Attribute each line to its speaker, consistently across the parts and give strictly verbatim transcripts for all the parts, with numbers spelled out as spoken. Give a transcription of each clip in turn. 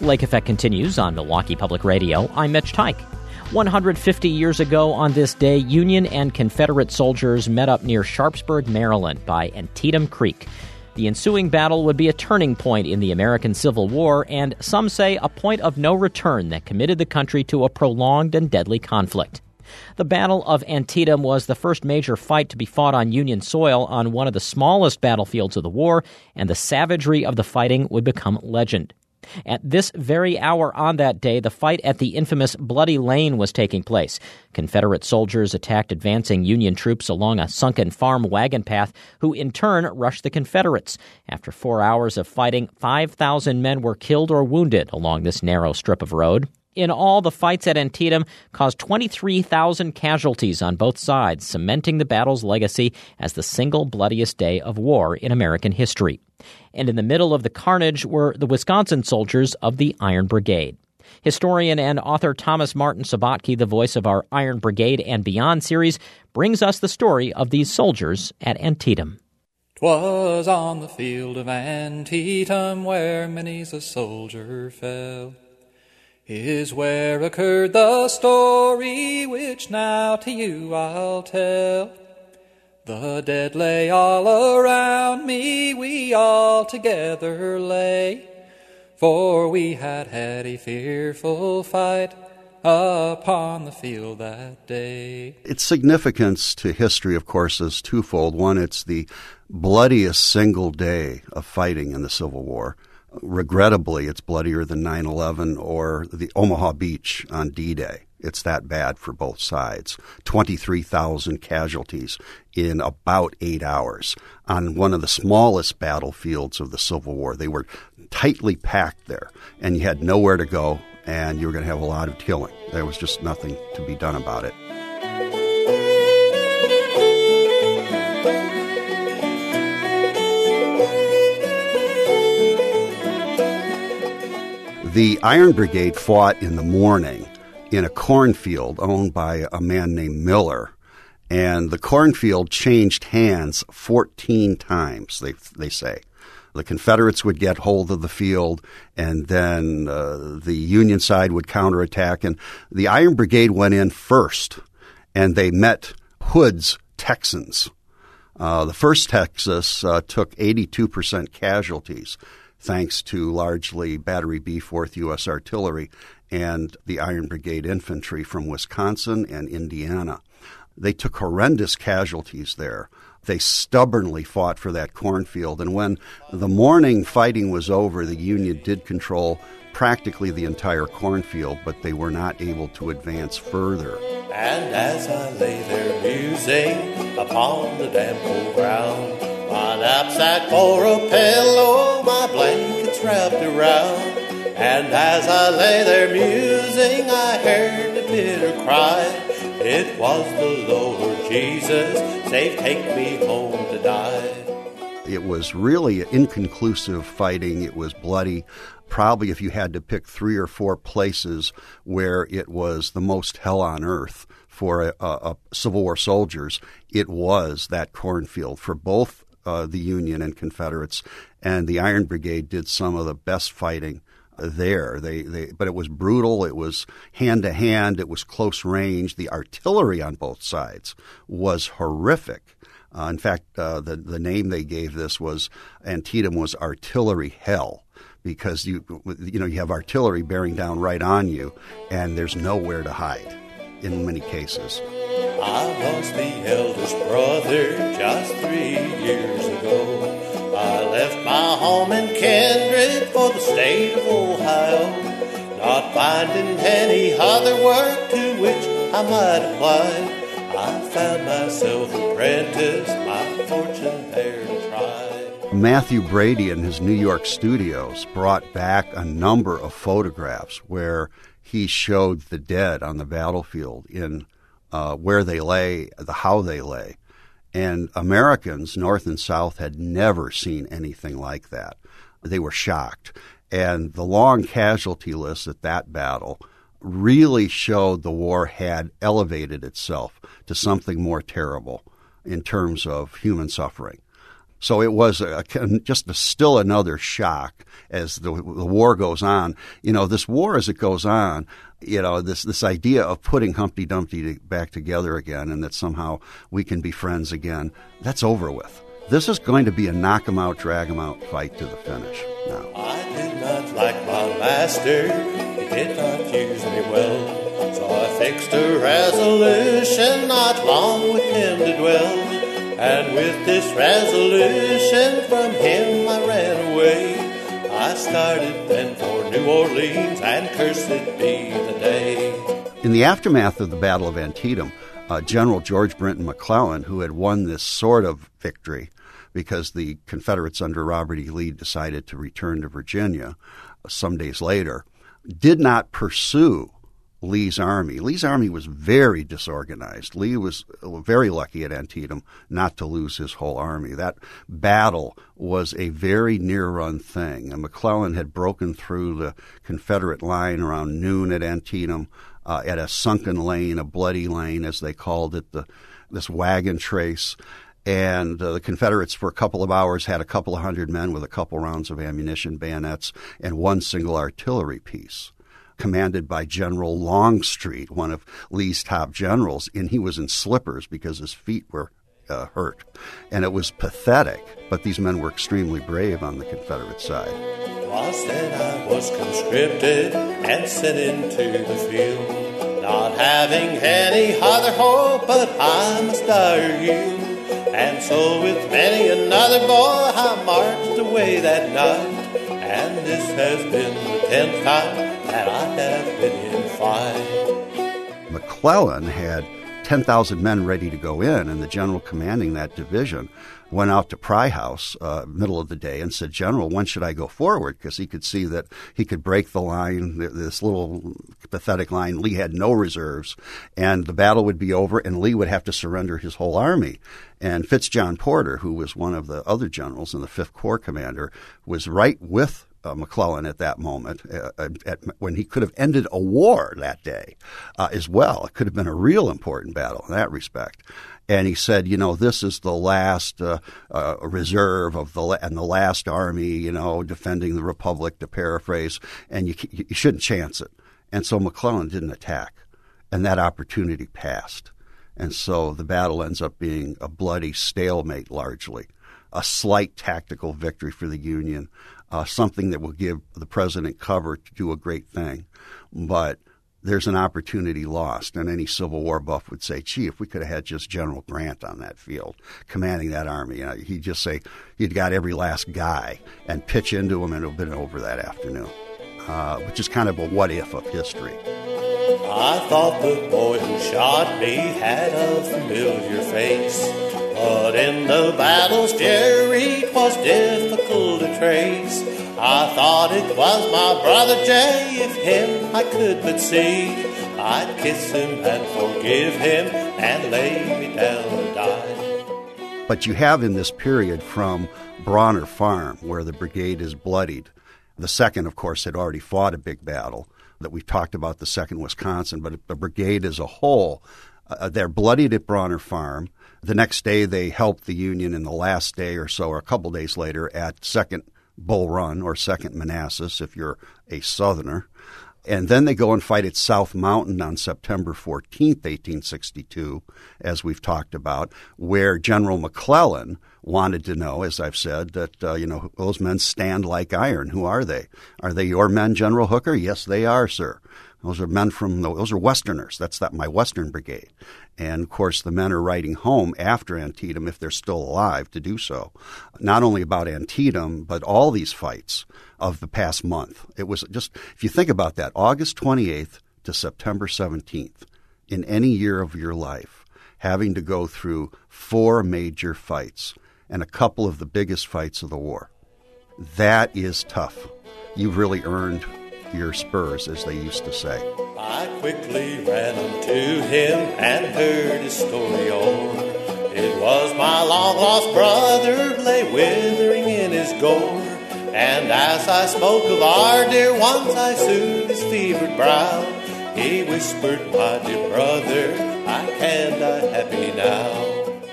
Speaker 1: Lake Effect continues on Milwaukee Public Radio. I'm Mitch Tyke. one hundred fifty years ago on this day, Union and Confederate soldiers met up near Sharpsburg, Maryland by Antietam Creek. The ensuing battle would be a turning point in the American Civil War, and some say a point of no return that committed the country to a prolonged and deadly conflict. The Battle of Antietam was the first major fight to be fought on Union soil on one of the smallest battlefields of the war, and the savagery of the fighting would become legend. At this very hour on that day, the fight at the infamous Bloody Lane was taking place. Confederate soldiers attacked advancing Union troops along a sunken farm wagon path, who in turn rushed the Confederates. After four hours of fighting, five thousand men were killed or wounded along this narrow strip of road. In all, the fights at Antietam caused twenty-three thousand casualties on both sides, cementing the battle's legacy as the single bloodiest day of war in American history. And in the middle of the carnage were the Wisconsin soldiers of the Iron Brigade. Historian and author Thomas Martin Sabatke, the voice of our Iron Brigade and Beyond series, brings us the story of these soldiers at Antietam.
Speaker 2: 'Twas on the field of Antietam where many's a soldier fell. Is where occurred the story which now to you I'll tell. The dead lay all around me, we all together lay, for we had had a fearful fight upon the field that day.
Speaker 3: Its significance to history, of course, is twofold. One, it's the bloodiest single day of fighting in the Civil War. Regrettably, it's bloodier than nine eleven or the Omaha Beach on D-Day. It's that bad for both sides. twenty-three thousand casualties in about eight hours on one of the smallest battlefields of the Civil War. They were tightly packed there, and you had nowhere to go, and you were going to have a lot of killing. There was just nothing to be done about it. The Iron Brigade fought in the morning in a cornfield owned by a man named Miller, and the cornfield changed hands fourteen times, they they say. The Confederates would get hold of the field, and then uh, the Union side would counterattack, and the Iron Brigade went in first, and they met Hood's Texans. Uh, the first Texas uh, took eighty-two percent casualties, thanks to largely Battery B, fourth U S Artillery, and the Iron Brigade Infantry from Wisconsin and Indiana. They took horrendous casualties there. They stubbornly fought for that cornfield, and when the morning fighting was over, the Union did control practically the entire cornfield, but they were not able to advance further.
Speaker 4: And as I lay there musing upon the damp old ground, my knapsack for a pillow, my blankets wrapped around. And as I lay there musing, I heard the bitter cry. It was the Lord Jesus, say, take me home to die.
Speaker 3: It was really inconclusive fighting. It was bloody. Probably if you had to pick three or four places where it was the most hell on earth for a, a, a Civil War soldiers, it was that cornfield for both Uh, the Union and Confederates, and the Iron Brigade did some of the best fighting there. They, they, but it was brutal. It was hand to hand. It was close range. The artillery on both sides was horrific. Uh, in fact, uh, the the name they gave this was Antietam was artillery hell, because you you know you have artillery bearing down right on you, and there's nowhere to hide in many cases.
Speaker 4: I lost the eldest brother just three years ago. I left my home and kindred for the state of Ohio, not finding any other work to which I might apply. I found myself apprentice, my fortune there to try.
Speaker 3: Matthew Brady in his New York studios brought back a number of photographs where he showed the dead on the battlefield in Uh, where they lay, the how they lay. And Americans, North and South, had never seen anything like that. They were shocked. And the long casualty list at that battle really showed the war had elevated itself to something more terrible in terms of human suffering. So it was a, just a, still another shock as the, the war goes on. You know, this war as it goes on, you know, this this idea of putting Humpty Dumpty back together again and that somehow we can be friends again, that's over with. This is going to be a knock 'em out, drag 'em out fight to the finish now.
Speaker 4: I did not like my master, he did not use me well, so I fixed a resolution not long with him to dwell. And with this resolution from him I ran away. I started then for New Orleans, and cursed be the day.
Speaker 3: In the aftermath of the Battle of Antietam, uh, General George Brinton McClellan, who had won this sort of victory because the Confederates under Robert E. Lee decided to return to Virginia uh, some days later, did not pursue Lee's army. Lee's army was very disorganized. Lee was very lucky at Antietam not to lose his whole army. That battle was a very near-run thing, and McClellan had broken through the Confederate line around noon at Antietam uh, at a sunken lane, a bloody lane, as they called it, the this wagon trace. And uh, the Confederates, for a couple of hours, had a couple of hundred men with a couple rounds of ammunition, bayonets, and one single artillery piece, commanded by General Longstreet, one of Lee's top generals, and he was in slippers because his feet were uh, hurt. And it was pathetic, but these men were extremely brave on the Confederate side.
Speaker 4: Was then I was conscripted and sent into the field, not having any other hope, but I must die or yield. And so with many another boy I marched away that night, and this has been the tenth time that I have been in fight.
Speaker 3: McClellan had ten thousand men ready to go in, and the general commanding that division went out to Pry House uh, middle of the day and said, "General, when should I go forward?" Because he could see that he could break the line, this little pathetic line. Lee had no reserves, and the battle would be over, and Lee would have to surrender his whole army. And Fitzjohn Porter, who was one of the other generals and the Fifth Corps commander, was right with Uh, McClellan at that moment, uh, at, when he could have ended a war that day uh, as well. It could have been a real important battle in that respect. And he said, you know, this is the last uh, uh, reserve of the and the last army, you know, defending the Republic, to paraphrase, and you you shouldn't chance it. And so McClellan didn't attack, and that opportunity passed. And so the battle ends up being a bloody stalemate largely, a slight tactical victory for the Union, Uh, something that will give the president cover to do a great thing. But there's an opportunity lost. And any Civil War buff would say, gee, if we could have had just General Grant on that field commanding that army, you know, he'd just say he'd got every last guy and pitch into him, and it would have been over that afternoon, uh, which is kind of a what-if of history.
Speaker 4: I thought the boy who shot me had a familiar face, but in the battle's fury 'twas difficult to trace. I thought it was my brother Jay, if him I could but see, I'd kiss him and forgive him and lay me down to die.
Speaker 3: But you have in this period from Bronner Farm, where the brigade is bloodied. The second, of course, had already fought a big battle that we've talked about, the second Wisconsin, but the brigade as a whole, uh, they're bloodied at Bronner Farm. The next day they helped the Union in the last day or so, or a couple days later, at second Bull Run, or second Manassas if you're a Southerner. And then they go and fight at South Mountain on September fourteenth, eighteen sixty-two, as we've talked about, where General McClellan wanted to know, as I've said, that, uh, you know, those men stand like iron. Who are they? Are they your men, General Hooker? Yes, they are, sir. Those are men from, the, those are Westerners. That's that my Western Brigade. And, of course, the men are writing home after Antietam, if they're still alive, to do so. Not only about Antietam, but all these fights of the past month. It was just, if you think about that, August twenty-eighth to September seventeenth, in any year of your life, having to go through four major fights and a couple of the biggest fights of the war. That is tough. You've really earned your spurs, as they used to say.
Speaker 4: I quickly ran unto him and heard his story o'er. It was my long-lost brother lay withering in his gore, and as I spoke of our dear ones, I soothed his fevered brow. He whispered, my dear brother, I can die happy now.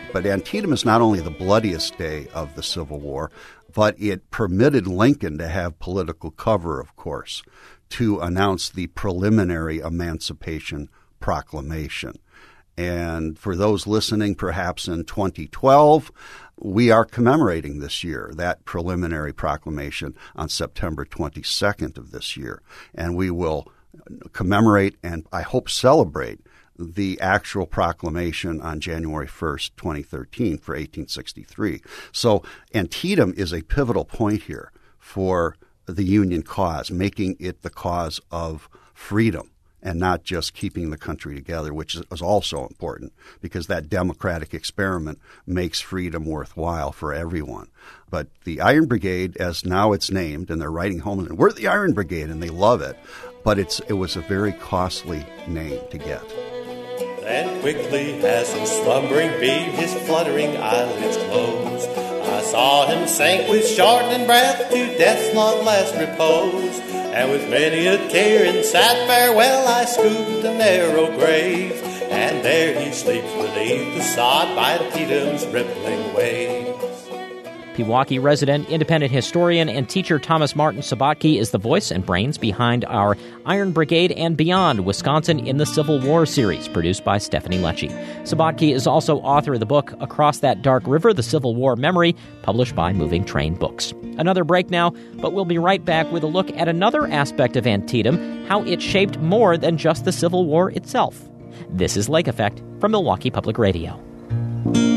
Speaker 3: But Antietam is not only the bloodiest day of the Civil War, but it permitted Lincoln to have political cover, of course, to announce the preliminary Emancipation Proclamation. And for those listening, perhaps in twenty twelve, we are commemorating this year that preliminary proclamation on September twenty-second of this year. And we will commemorate and, I hope, celebrate the actual proclamation on January first, twenty thirteen for eighteen sixty-three. So Antietam is a pivotal point here for the Union cause, making it the cause of freedom and not just keeping the country together, which is also important because that democratic experiment makes freedom worthwhile for everyone. But the Iron Brigade, as now it's named, and they're writing home, and we're the Iron Brigade, and they love it, but it's it was a very costly name to get.
Speaker 4: And quickly as in slumbering beam his fluttering eyelids closed, I saw him sink with shortening breath to death's long last repose. And with many a tear and sad farewell I scooped a narrow grave, and there he sleeps beneath the sod by Antietam's rippling waves.
Speaker 1: Pewaukee resident, independent historian, and teacher Thomas Martin Sabatke is the voice and brains behind our Iron Brigade and Beyond Wisconsin in the Civil War series, produced by Stephanie Lecce. Sabatke is also author of the book Across That Dark River, The Civil War Memory, published by Moving Train Books. Another break now, but we'll be right back with a look at another aspect of Antietam, how it shaped more than just the Civil War itself. This is Lake Effect from Milwaukee Public Radio.